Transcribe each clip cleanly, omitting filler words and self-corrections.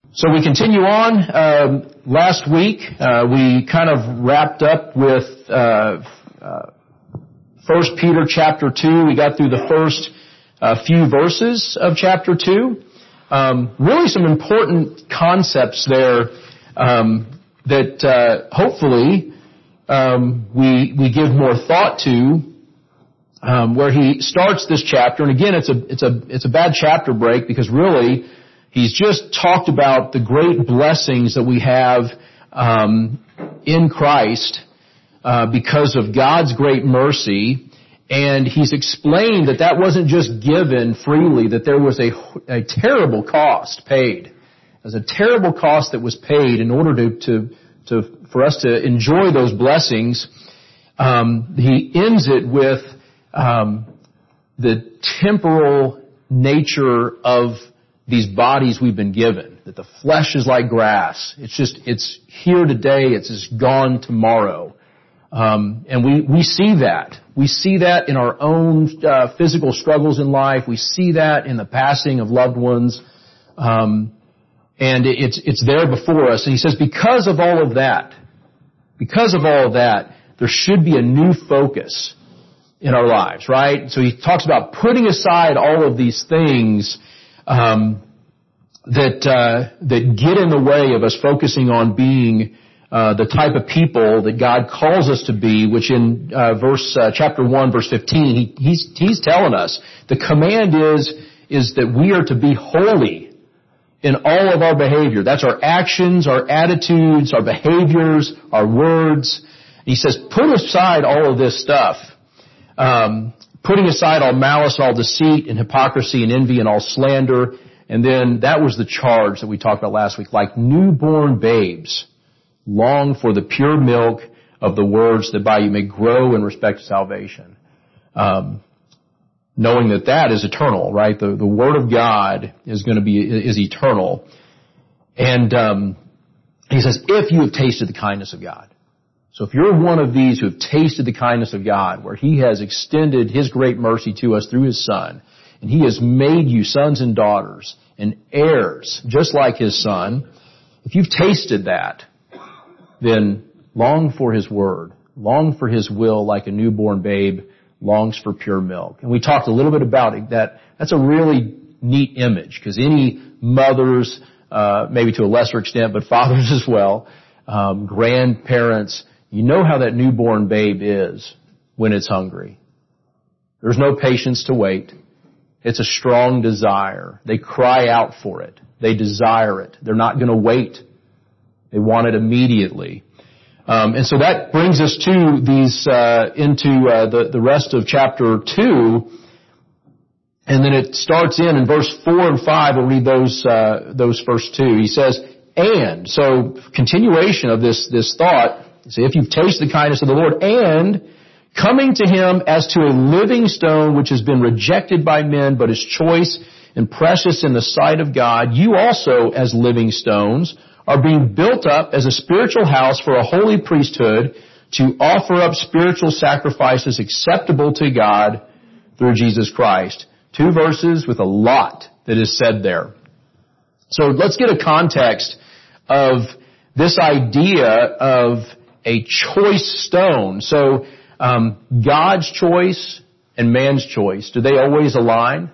So we continue on. Last week, we kind of wrapped up with 1 Peter chapter 2. We got through the first few verses of chapter 2. Really some important concepts there that hopefully we give more thought to. Where he starts this chapter, and again, it's a bad chapter break because really he's just talked about the great blessings that we have in Christ because of God's great mercy, and he's explained that wasn't just given freely, that there was a terrible cost paid. There's a terrible cost that was paid in order for us to enjoy those blessings. He ends it with the temporal nature of these bodies we've been given. That the flesh is like grass. It's here today, it's just gone tomorrow. And we see that. We see that in our own physical struggles in life. We see that in the passing of loved ones. And it's there before us. And he says, because of all of that, there should be a new focus in our lives, right? So he talks about putting aside all of these things that get in the way of us focusing on being the type of people that God calls us to be, which in chapter 1, verse 15, he's telling us the command is that we are to be holy in all of our behavior. That's our actions, our attitudes, our behaviors, our words. He says, put aside all of this stuff. Putting aside all malice, all deceit, and hypocrisy, and envy, and all slander. And then that was the charge that we talked about last week. Like newborn babes, long for the pure milk of the words that by you may grow in respect to salvation. Knowing that is eternal, right? The Word of God is eternal. And he says, if you have tasted the kindness of God. So if you're one of these who have tasted the kindness of God, where He has extended His great mercy to us through His Son, and He has made you sons and daughters and heirs, just like His Son, if you've tasted that, then long for His Word, long for His will like a newborn babe longs for pure milk. And we talked a little bit about it, that's a really neat image, because any mothers, maybe to a lesser extent, but fathers as well, grandparents, you know how that newborn babe is when it's hungry. There's no patience to wait. It's a strong desire. They cry out for it. They desire it. They're not going to wait. They want it immediately. And so that brings us to these into the rest of chapter 2. And then it starts in verse 4 and 5. We'll read those first two. He says, and, so continuation of this thought, see, if you've tasted the kindness of the Lord, and coming to Him as to a living stone which has been rejected by men, but is choice and precious in the sight of God, you also, as living stones, are being built up as a spiritual house for a holy priesthood to offer up spiritual sacrifices acceptable to God through Jesus Christ. 2 verses with a lot that is said there. So let's get a context of this idea of a choice stone. So God's choice and man's choice, do they always align?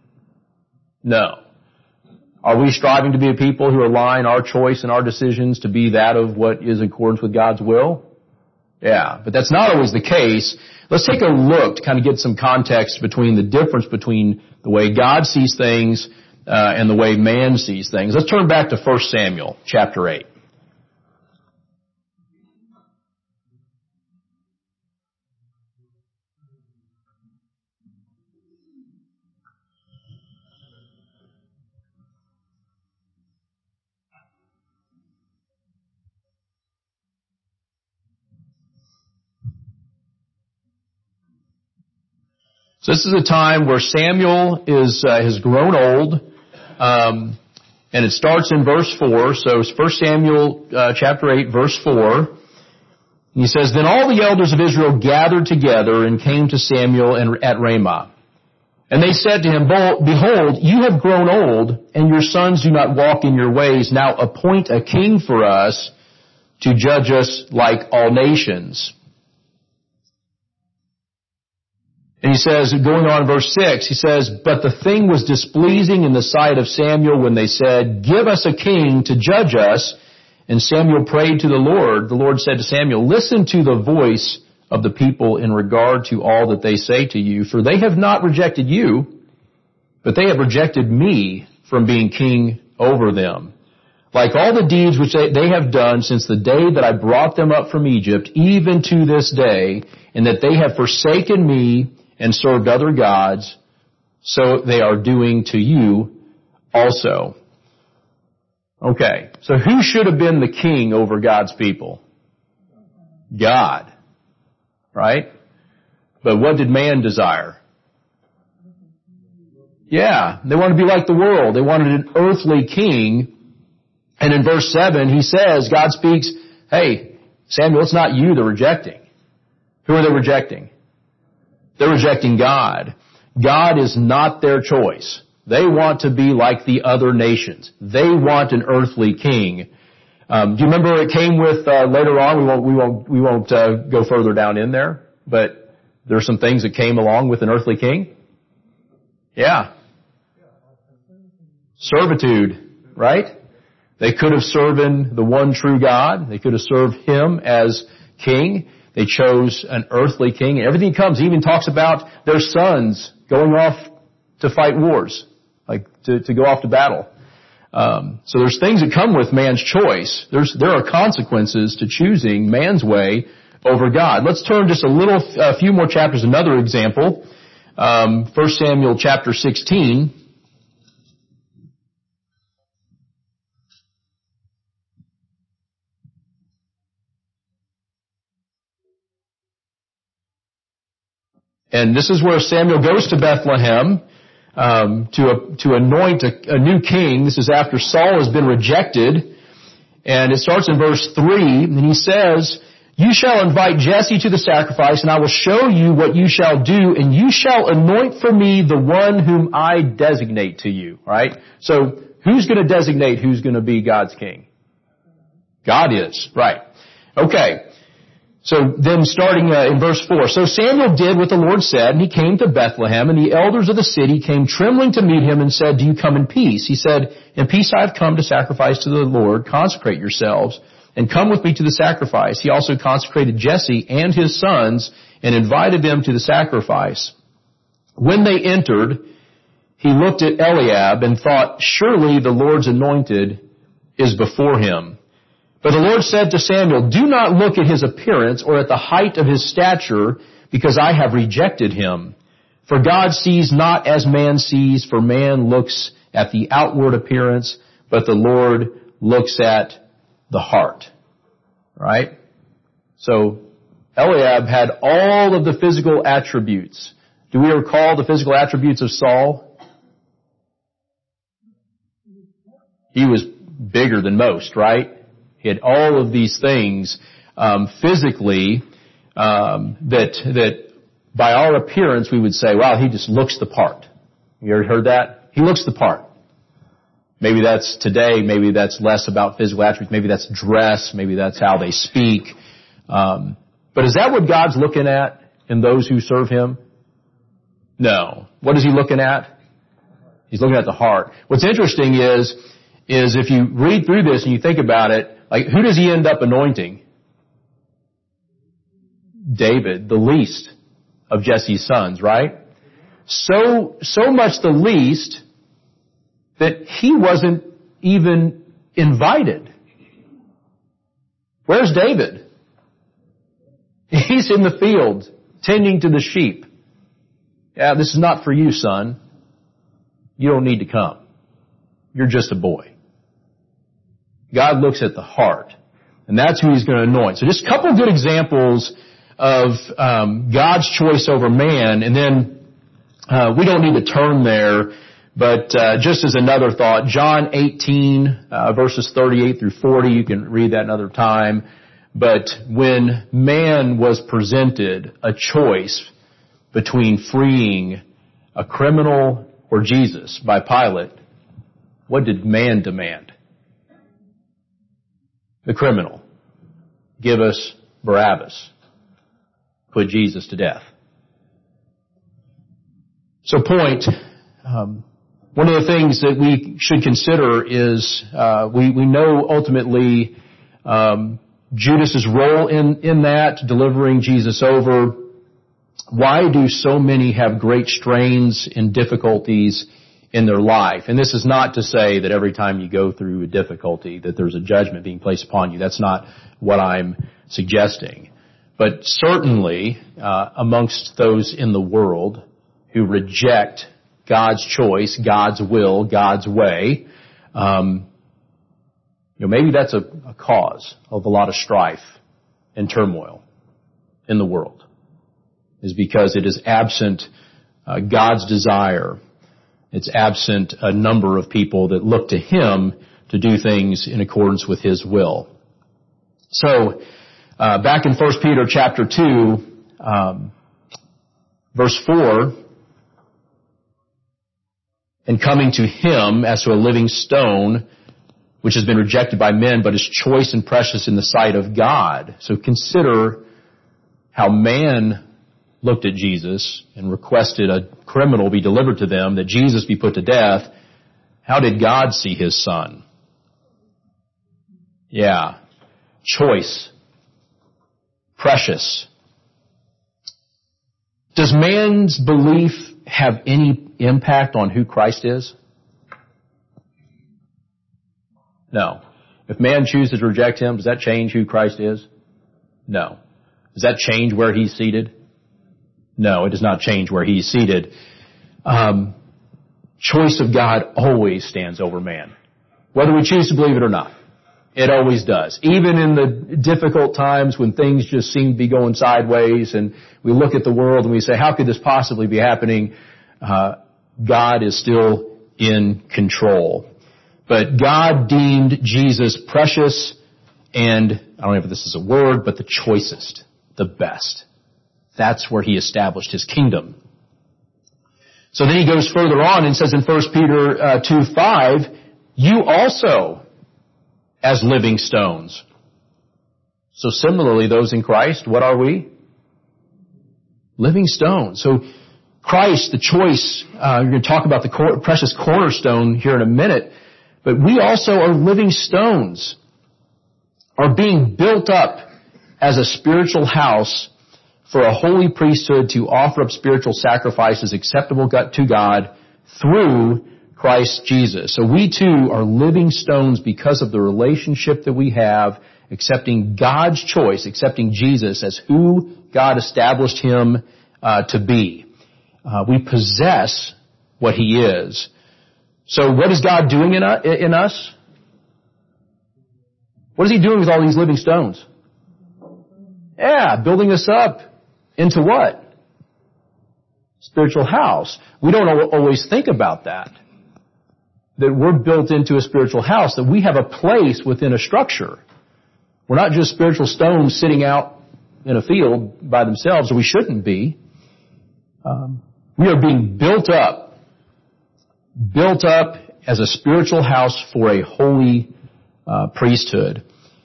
No. Are we striving to be a people who align our choice and our decisions to be that of what is in accordance with God's will? Yeah, but that's not always the case. Let's take a look to kind of get some context between the difference between the way God sees things and the way man sees things. Let's turn back to 1 Samuel chapter 8. So this is a time where Samuel has grown old, and it starts in verse 4. So it's 1 Samuel chapter 8, verse 4. And he says, Then all the elders of Israel gathered together and came to Samuel at Ramah. And they said to him, Behold, you have grown old, and your sons do not walk in your ways. Now appoint a king for us to judge us like all nations. And he says, going on in verse 6, he says, But the thing was displeasing in the sight of Samuel when they said, Give us a king to judge us. And Samuel prayed to the Lord. The Lord said to Samuel, Listen to the voice of the people in regard to all that they say to you, for they have not rejected you, but they have rejected me from being king over them. Like all the deeds which they have done since the day that I brought them up from Egypt, even to this day, and that they have forsaken me and served other gods, so they are doing to you also. Okay, so who should have been the king over God's people? God. Right? But what did man desire? Yeah, they wanted to be like the world. They wanted an earthly king. And in verse 7, he says, God speaks, hey, Samuel, it's not you they're rejecting. Who are they rejecting? They're rejecting God. God is not their choice. They want to be like the other nations. They want an earthly king. Do you remember it came with later on? We won't go further down in there, but there are some things that came along with an earthly king. Yeah, servitude, right? They could have served the one true God. They could have served Him as king. They chose an earthly king, and everything comes. He even talks about their sons going off to fight wars, like to go off to battle. So there's things that come with man's choice. There are consequences to choosing man's way over God. Let's turn just a few more chapters. Another example, 1 Samuel chapter 16. And this is where Samuel goes to Bethlehem to anoint a new king. This is after Saul has been rejected. And it starts in verse 3, and he says, You shall invite Jesse to the sacrifice, and I will show you what you shall do, and you shall anoint for me the one whom I designate to you. Right? So who's going to designate who's going to be God's king? God is. Right. Okay. So then starting in verse 4, So Samuel did what the Lord said, and he came to Bethlehem, and the elders of the city came trembling to meet him and said, Do you come in peace? He said, In peace I have come to sacrifice to the Lord. Consecrate yourselves, and come with me to the sacrifice. He also consecrated Jesse and his sons, and invited them to the sacrifice. When they entered, he looked at Eliab and thought, Surely the Lord's anointed is before him. But the Lord said to Samuel, Do not look at his appearance or at the height of his stature, because I have rejected him. For God sees not as man sees, for man looks at the outward appearance, but the Lord looks at the heart. Right? So Eliab had all of the physical attributes. Do we recall the physical attributes of Saul? He was bigger than most, right? He had all of these things physically that by our appearance we would say, wow, he just looks the part. You ever heard that? He looks the part. Maybe that's today, maybe that's less about physical attributes, maybe that's dress, maybe that's how they speak. But is that what God's looking at in those who serve Him? No. What is He looking at? He's looking at the heart. What's interesting is if you read through this and you think about it, like, who does he end up anointing? David, the least of Jesse's sons, right? So much the least that he wasn't even invited. Where's David? He's in the field, tending to the sheep. Yeah, this is not for you, son. You don't need to come. You're just a boy. God looks at the heart, and that's who He's going to anoint. So just a couple of good examples of God's choice over man, and then we don't need to turn there, but just as another thought, John 18, verses 38 through 40, you can read that another time. But when man was presented a choice between freeing a criminal or Jesus by Pilate, what did man demand? The criminal. Give us Barabbas. Put Jesus to death. So point, one of the things that we should consider is we know ultimately Judas's role in that, delivering Jesus over. Why do so many have great strains and difficulties in their life? And this is not to say that every time you go through a difficulty that there's a judgment being placed upon you. That's not what I'm suggesting. But certainly amongst those in the world who reject God's choice, God's will, God's way, maybe that's a cause of a lot of strife and turmoil in the world, is because it is absent God's desire. It's absent a number of people that look to Him to do things in accordance with His will. So, back in 1 Peter chapter 2, verse 4, and coming to Him as to a living stone, which has been rejected by men, but is choice and precious in the sight of God. So consider how man looked at Jesus and requested a criminal be delivered to them, that Jesus be put to death. How did God see His Son? Yeah. Choice. Precious. Does man's belief have any impact on who Christ is? No. If man chooses to reject Him, does that change who Christ is? No. Does that change where He's seated? No, it does not change where He's seated. Choice of God always stands over man, whether we choose to believe it or not. It always does. Even in the difficult times when things just seem to be going sideways and we look at the world and we say, how could this possibly be happening? God is still in control. But God deemed Jesus precious and, I don't know if this is a word, but the choicest, the best. That's where He established His kingdom. So then He goes further on and says in 1 Peter 2:5, you also as living stones. So similarly, those in Christ, what are we? Living stones. So Christ, the choice, you're going to talk about the precious cornerstone here in a minute, but we also are living stones, are being built up as a spiritual house for a holy priesthood to offer up spiritual sacrifices acceptable to God through Christ Jesus. So we too are living stones because of the relationship that we have, accepting God's choice, accepting Jesus as who God established Him to be. We possess what He is. So what is God doing in us? What is He doing with all these living stones? Yeah, building us up into what? Spiritual house. We don't always think about that. That we're built into a spiritual house, that we have a place within a structure. We're not just spiritual stones sitting out in a field by themselves, or we shouldn't be. We are being built up as a spiritual house for a holy priesthood.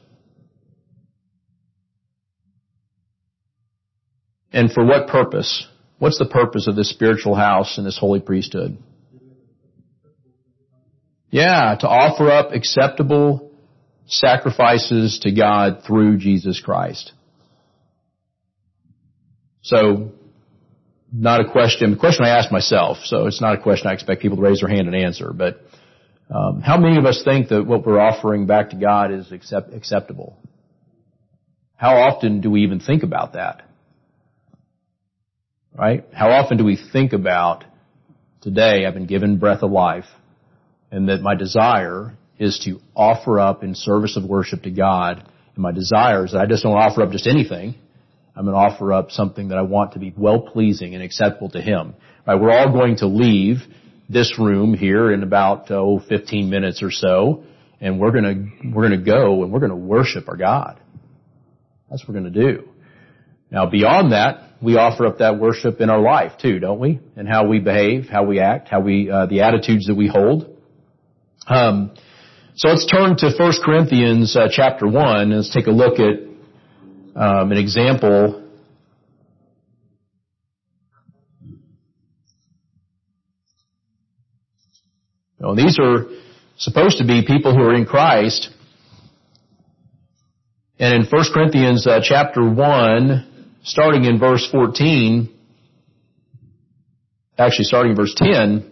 And for what purpose? What's the purpose of this spiritual house and this holy priesthood? Yeah, to offer up acceptable sacrifices to God through Jesus Christ. So, not a question I ask myself, so it's not a question I expect people to raise their hand and answer, but how many of us think that what we're offering back to God is acceptable? How often do we even think about that? Right? How often do we think about, today I've been given breath of life, and that my desire is to offer up in service of worship to God, and my desire is that I just don't offer up just anything. I'm going to offer up something that I want to be well-pleasing and acceptable to Him. Right? We're all going to leave this room here in about 15 minutes or so, and we're going to go and we're going to worship our God. That's what we're going to do. Now, beyond that, we offer up that worship in our life too, don't we? And how we behave, how we act, the attitudes that we hold. So let's turn to 1 Corinthians chapter 1 and let's take a look at an example. These are supposed to be people who are in Christ. And in 1 Corinthians chapter 1, starting in verse 14, actually starting in verse 10,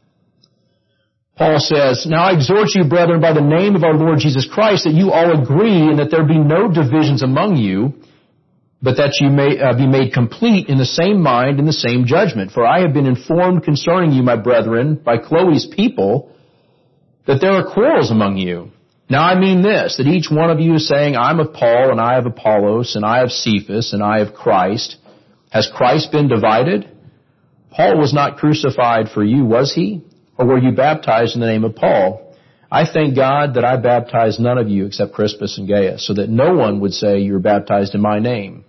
Paul says, "Now I exhort you, brethren, by the name of our Lord Jesus Christ, that you all agree and that there be no divisions among you, but that you may be made complete in the same mind and the same judgment. For I have been informed concerning you, my brethren, by Chloe's people, that there are quarrels among you. Now I mean this, that each one of you is saying, I'm of Paul, and I have Apollos, and I have Cephas, and I have Christ. Has Christ been divided? Paul was not crucified for you, was he? Or were you baptized in the name of Paul? I thank God that I baptized none of you except Crispus and Gaius, so that no one would say you were baptized in my name."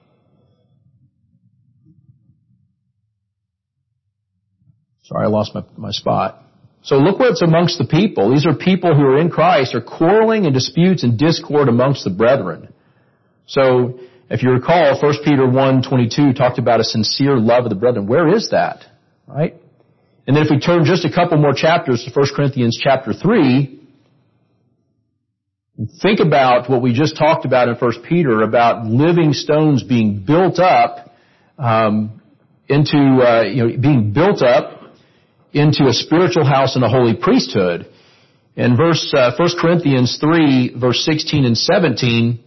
Sorry, I lost my spot. So look what's amongst the people. These are people who are in Christ, are quarreling and disputes and discord amongst the brethren. So if you recall, 1 Peter 1:22 talked about a sincere love of the brethren. Where is that? Right? And then if we turn just a couple more chapters to 1 Corinthians chapter 3, think about what we just talked about in 1 Peter about living stones being built up being built up into a spiritual house and a holy priesthood. In 1 Corinthians 3, verse 16 and 17,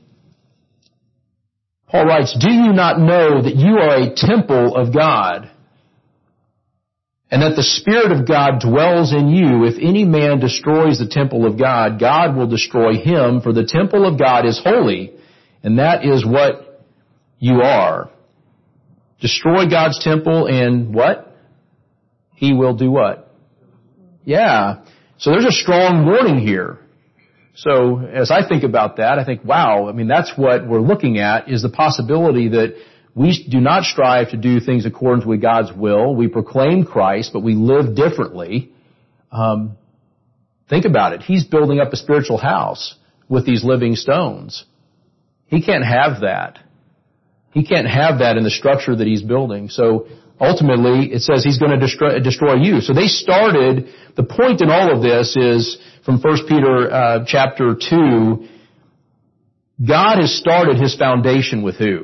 Paul writes, "Do you not know that you are a temple of God, and that the Spirit of God dwells in you? If any man destroys the temple of God, God will destroy him, for the temple of God is holy, and that is what you are." Destroy God's temple and what? He will do what? Yeah. So there's a strong warning here. So as I think about that, I think, wow, that's what we're looking at, is the possibility that we do not strive to do things according to God's will. We proclaim Christ, but we live differently. Think about it. He's building up a spiritual house with these living stones. He can't have that. He can't have that in the structure that he's building. So ultimately, it says he's going to destroy you. So they started, the point in all of this is from 1 Peter chapter 2, God has started his foundation with who?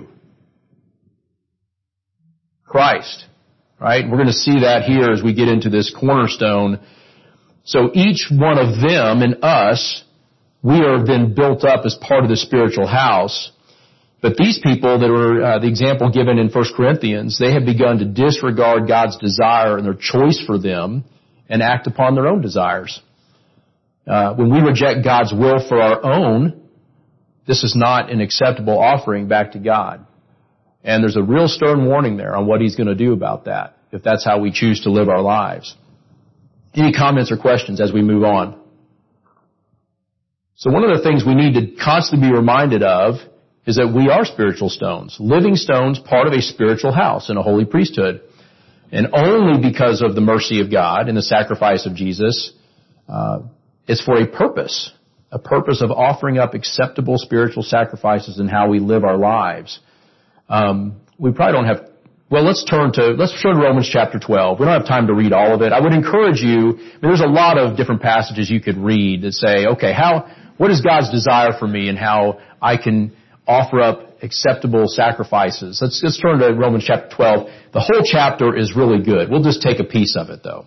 Christ. Right? We're going to see that here as we get into this cornerstone. So each one of them and us, we are then built up as part of the spiritual house. But these people that were the example given in 1 Corinthians, they have begun to disregard God's desire and their choice for them and act upon their own desires. When we reject God's will for our own, this is not an acceptable offering back to God. And there's a real stern warning there on what he's going to do about that, if that's how we choose to live our lives. Any comments or questions as we move on? So one of the things we need to constantly be reminded of is that we are spiritual stones, living stones, part of a spiritual house and a holy priesthood. And only because of the mercy of God and the sacrifice of Jesus, it's for a purpose of offering up acceptable spiritual sacrifices in how we live our lives. We probably don't have, let's turn to Romans chapter 12. We don't have time to read all of it. I would encourage you, there's a lot of different passages you could read that say, okay, what is God's desire for me and how I can offer up acceptable sacrifices. Let's turn to Romans chapter 12. The whole chapter is really good. We'll just take a piece of it, though.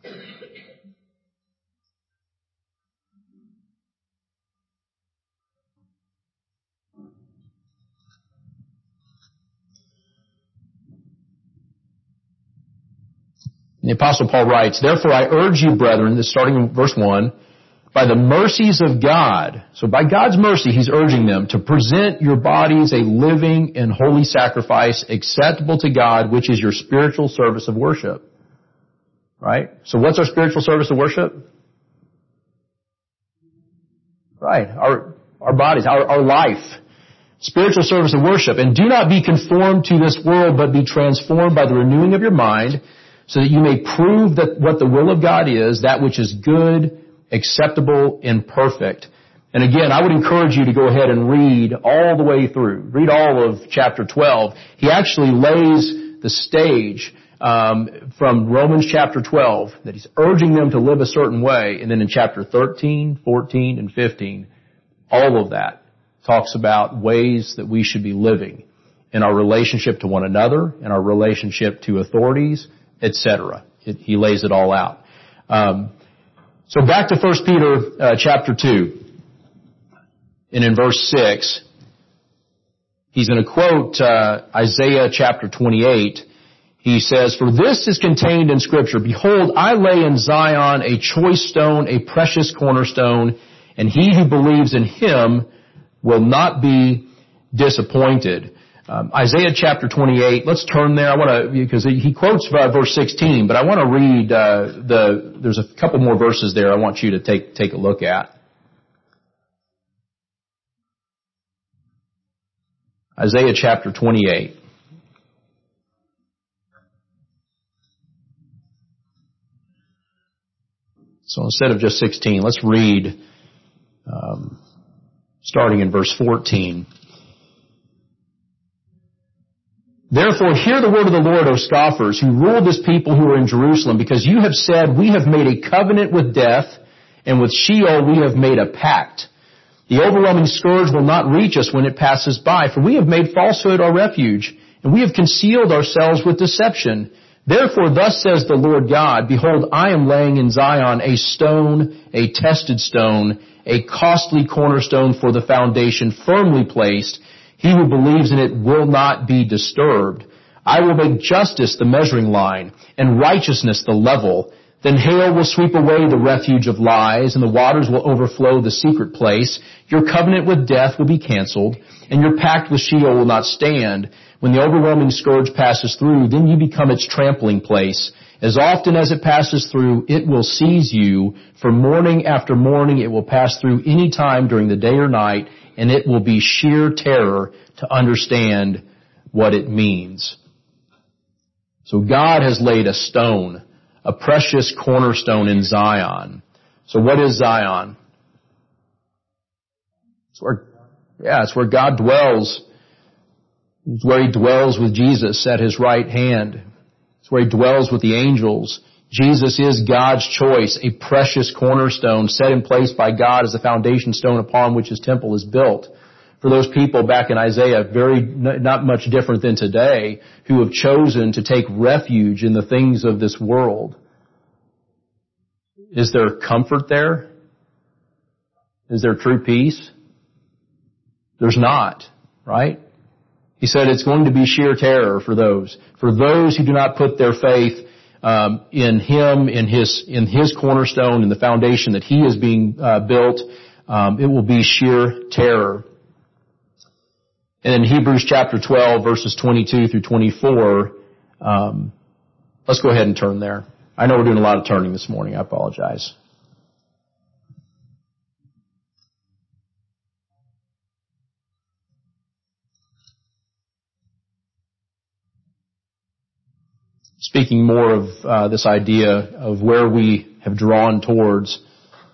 The Apostle Paul writes, "Therefore I urge you, brethren," this starting in verse 1, "by the mercies of God," so by God's mercy, he's urging them to present your bodies a living and holy sacrifice acceptable to God, which is your spiritual service of worship. Right? So what's our spiritual service of worship? Right. Our bodies, our life. Spiritual service and worship. And do not be conformed to this world, but be transformed by the renewing of your mind, so that you may prove that what the will of God is, that which is good, acceptable, and perfect. And again, I would encourage you to go ahead and read all the way through. Read all of chapter 12. He actually lays the stage from Romans chapter 12, that he's urging them to live a certain way. And then in chapter 13, 14, and 15, all of that talks about ways that we should be living in our relationship to one another, in our relationship to authorities, etc. He lays it all out. So back to 1 Peter chapter 2. And in verse 6, he's going to quote Isaiah chapter 28. He says, "For this is contained in Scripture, Behold, I lay in Zion a choice stone, a precious cornerstone, and he who believes in him will not be disappointed." Isaiah chapter 28, let's turn there. Because he quotes verse 16, but I want to read there's a couple more verses there I want you to take a look at. Isaiah chapter 28. So instead of just 16, let's read starting in verse 14. "Therefore hear the word of the Lord, O scoffers, who rule this people who are in Jerusalem, because you have said, We have made a covenant with death, and with Sheol we have made a pact. The overwhelming scourge will not reach us when it passes by, for we have made falsehood our refuge, and we have concealed ourselves with deception. Therefore thus says the Lord God, Behold, I am laying in Zion a stone, a tested stone, a costly cornerstone for the foundation, firmly placed. He who believes in it will not be disturbed. I will make justice the measuring line, and righteousness the level. Then hail will sweep away the refuge of lies, and the waters will overflow the secret place. Your covenant with death will be canceled, and your pact with Sheol will not stand. When the overwhelming scourge passes through, then you become its trampling place. As often as it passes through, it will seize you. For morning after morning, it will pass through any time during the day or night, and it will be sheer terror to understand what it means." So God has laid a stone, a precious cornerstone in Zion. So what is Zion? It's where God dwells. It's where He dwells with Jesus at His right hand. It's where He dwells with the angels. Jesus is God's choice, a precious cornerstone set in place by God as the foundation stone upon which His temple is built. For those people back in Isaiah, not much different than today, who have chosen to take refuge in the things of this world. Is there comfort there? Is there true peace? There's not, right? He said it's going to be sheer terror for those who do not put their faith in Him, in His cornerstone, in the foundation that He is being built. It will be sheer terror. And in Hebrews chapter 12, verses 22 through 24, let's go ahead and turn there. I know we're doing a lot of turning this morning. I apologize. Speaking more of this idea of where we have drawn towards,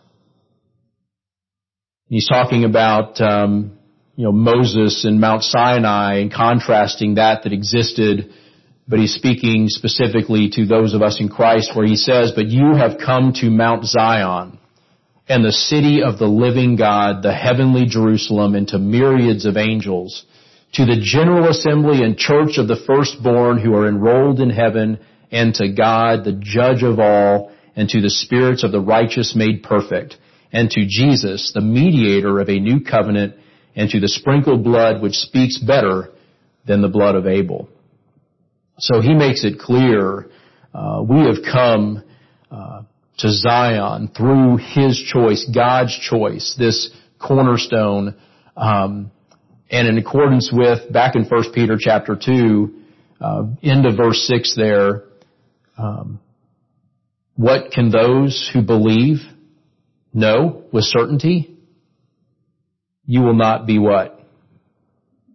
he's talking about Moses and Mount Sinai and contrasting that existed, but he's speaking specifically to those of us in Christ, where he says, "But you have come to Mount Zion and the city of the living God, the heavenly Jerusalem, and to myriads of angels, to the general assembly and church of the firstborn who are enrolled in heaven, and to God, the judge of all, and to the spirits of the righteous made perfect, and to Jesus, the mediator of a new covenant, and to the sprinkled blood which speaks better than the blood of Abel." So he makes it clear, we have come to Zion through His choice, God's choice, this cornerstone, and in accordance with, back in 1 Peter chapter 2, end of verse 6 there, what can those who believe know with certainty? You will not be what?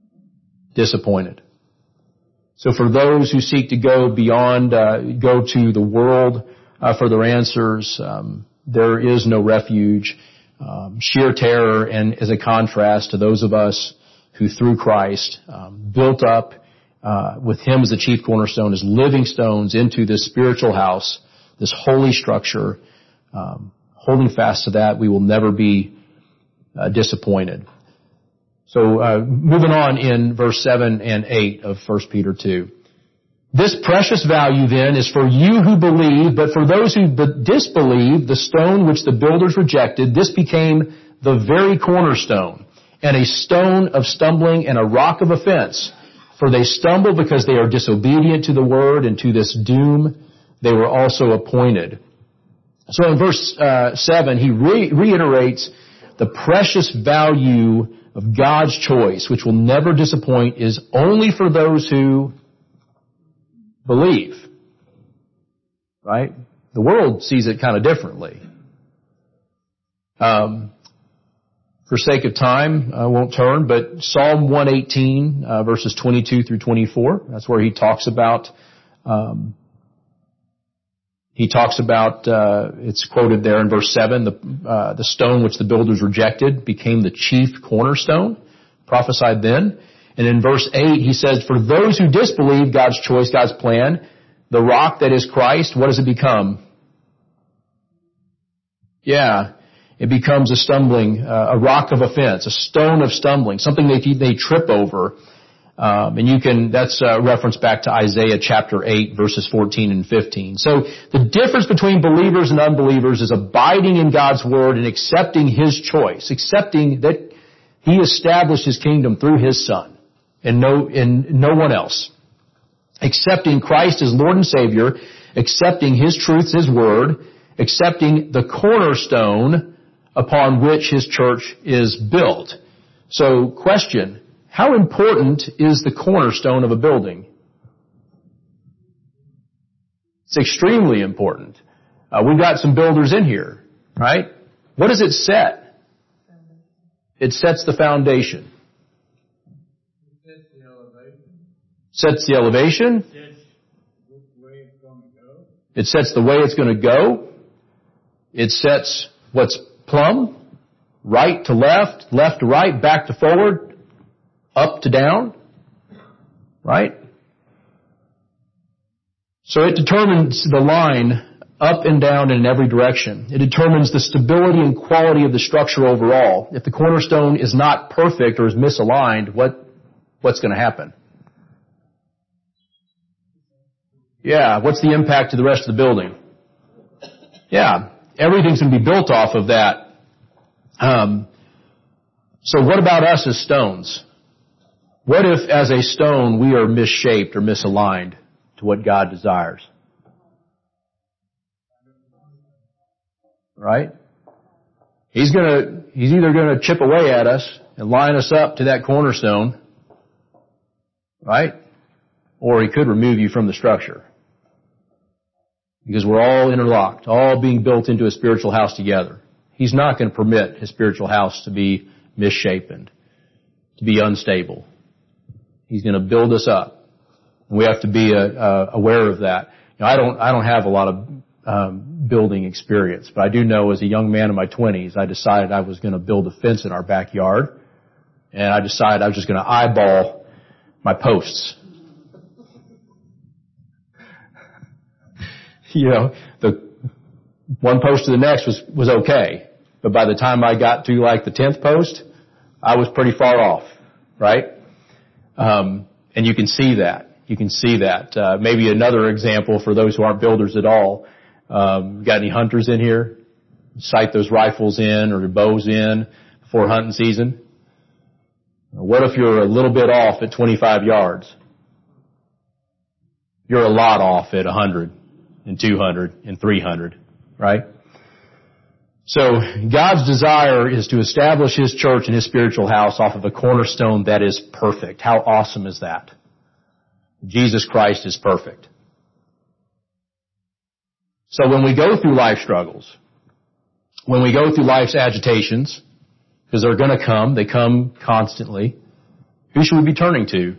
disappointed. So for those who seek to go beyond, go to the world for their answers, there is no refuge. Sheer terror, and as a contrast to those of us who through Christ, built up with Him as the chief cornerstone, as living stones into this spiritual house, this holy structure, holding fast to that, we will never be disappointed. So moving on in verse 7 and 8 of 1 Peter 2. This precious value then is for you who believe, but for those who disbelieve, the stone which the builders rejected, this became the very cornerstone, and a stone of stumbling and a rock of offense. For they stumble because they are disobedient to the word, and to this doom they were also appointed. So in verse 7, he reiterates the precious value of God's choice, which will never disappoint, is only for those who believe. Right? The world sees it kind of differently. For sake of time, I won't turn, but Psalm 118, verses 22 through 24, that's where he talks about, it's quoted there in verse 7, the stone which the builders rejected became the chief cornerstone, prophesied then. And in verse 8, he says, for those who disbelieve God's choice, God's plan, the rock that is Christ, what does it become? Yeah, it becomes a stumbling, a rock of offense, a stone of stumbling, something they trip over. And that's a reference back to Isaiah chapter 8, verses 14 and 15. So the difference between believers and unbelievers is abiding in God's word and accepting His choice, accepting that He established His kingdom through His Son and no one else. Accepting Christ as Lord and Savior, accepting His truth, His word, accepting the cornerstone upon which His church is built. So, question, how important is the cornerstone of a building? It's extremely important. We've got some builders in here, right? What does it set? It sets the foundation. Sets the elevation. It sets the way it's going to go. It sets what's plumb, right to left, left to right, back to forward, up to down, right? So it determines the line up and down in every direction. It determines the stability and quality of the structure overall. If the cornerstone is not perfect or is misaligned, what's going to happen? Yeah, what's the impact to the rest of the building? Yeah, everything's going to be built off of that. So what about us as stones? What if as a stone we are misshaped or misaligned to what God desires? Right? He's either going to chip away at us and line us up to that cornerstone, right? Or He could remove you from the structure. Because we're all interlocked, all being built into a spiritual house together. He's not going to permit His spiritual house to be misshapen, to be unstable. He's going to build us up. And we have to be aware of that. You know, I don't have a lot of building experience, but I do know as a young man in my 20s, I decided I was going to build a fence in our backyard, and I decided I was just going to eyeball my posts. You know, the one post to the next was okay. But by the time I got to like the 10th post, I was pretty far off, right? And you can see that. You can see that. Maybe another example for those who aren't builders at all. Got any hunters in here? Sight those rifles in or your bows in before hunting season? What if you're a little bit off at 25 yards? You're a lot off at 100. And 200 and 300, right? So God's desire is to establish His church and His spiritual house off of a cornerstone that is perfect. How awesome is that? Jesus Christ is perfect. So when we go through life struggles, when we go through life's agitations, because they're going to come, they come constantly, Who should we be turning to?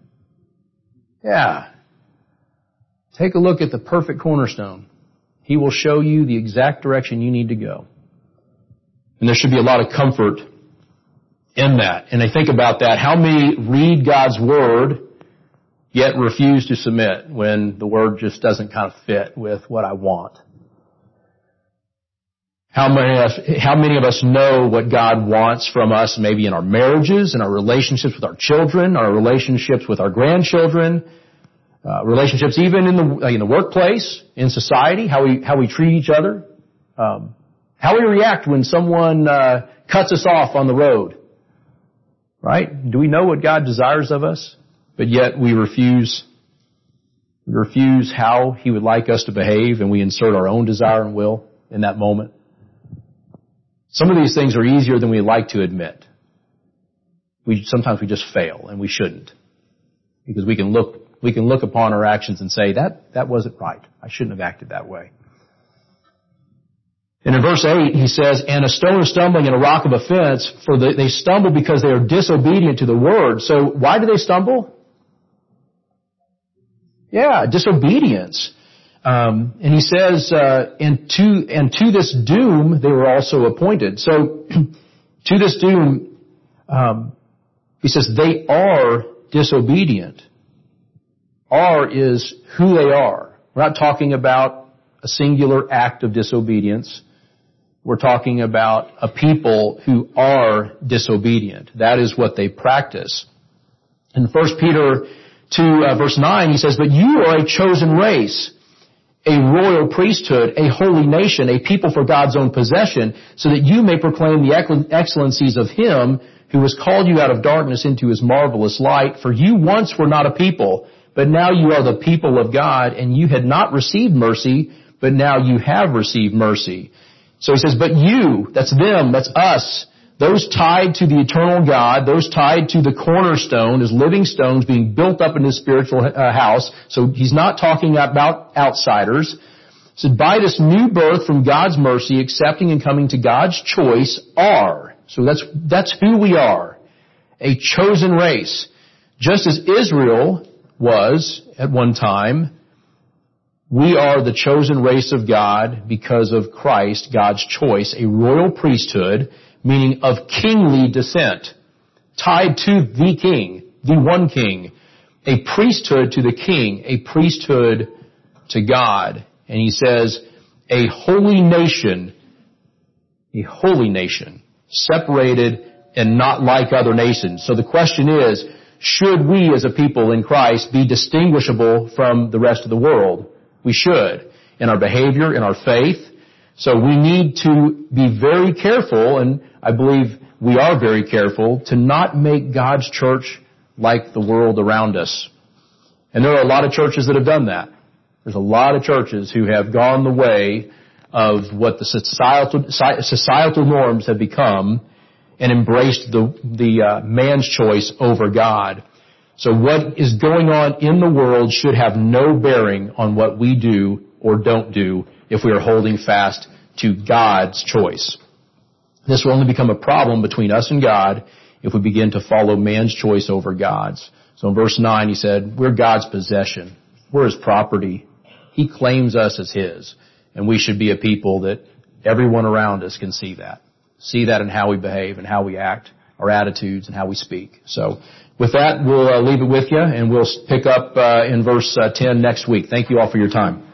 Yeah. Take a look at the perfect cornerstone. He will show you the exact direction you need to go. And there should be a lot of comfort in that. And I think about that. How many read God's Word yet refuse to submit when the Word just doesn't kind of fit with what I want? How many of us know what God wants from us, maybe in our marriages, in our relationships with our children, our relationships with our grandchildren, relationships even in the workplace, in society, how we treat each other, how we react when someone cuts us off on the road, right? Do we know what God desires of us? But yet we refuse how He would like us to behave, and we insert our own desire and will in that moment. Some of these things are easier than we like to admit. Sometimes we just fail, and we shouldn't, because we can look upon our actions and say, that wasn't right. I shouldn't have acted that way. And in verse 8, he says, and a stone of stumbling and a rock of offense, for they stumble because they are disobedient to the word. So why do they stumble? Yeah, disobedience. And he says, and to this doom they were also appointed. So to this doom, he says they are disobedient. Are is who they are. We're not talking about a singular act of disobedience. We're talking about a people who are disobedient. That is what they practice. In 1 Peter 2 verse 9, he says, but you are a chosen race, a royal priesthood, a holy nation, a people for God's own possession, so that you may proclaim the excellencies of Him who has called you out of darkness into His marvelous light. For you once were not a people, but now you are the people of God, and you had not received mercy, but now you have received mercy. So he says, but you, that's them, that's us, those tied to the eternal God, those tied to the cornerstone as living stones being built up in His spiritual house. So he's not talking about outsiders. So by this new birth from God's mercy, accepting and coming to God's choice are. So that's who we are. A chosen race. Just as Israel was at one time, we are the chosen race of God because of Christ, God's choice, a royal priesthood, meaning of kingly descent, tied to the king, the one king, a priesthood to the king, a priesthood to God. And he says, a holy nation, separated and not like other nations. So the question is, should we as a people in Christ be distinguishable from the rest of the world? We should, in our behavior, in our faith. So we need to be very careful, and I believe we are very careful, to not make God's church like the world around us. And there are a lot of churches that have done that. There's a lot of churches who have gone the way of what the societal norms have become and embraced the man's choice over God. So what is going on in the world should have no bearing on what we do or don't do if we are holding fast to God's choice. This will only become a problem between us and God if we begin to follow man's choice over God's. So in verse 9 he said, we're God's possession. We're His property. He claims us as His. And we should be a people that everyone around us can see that. See that in how we behave and how we act, our attitudes and how we speak. So with that, we'll leave it with you, and we'll pick up in verse 10 next week. Thank you all for your time.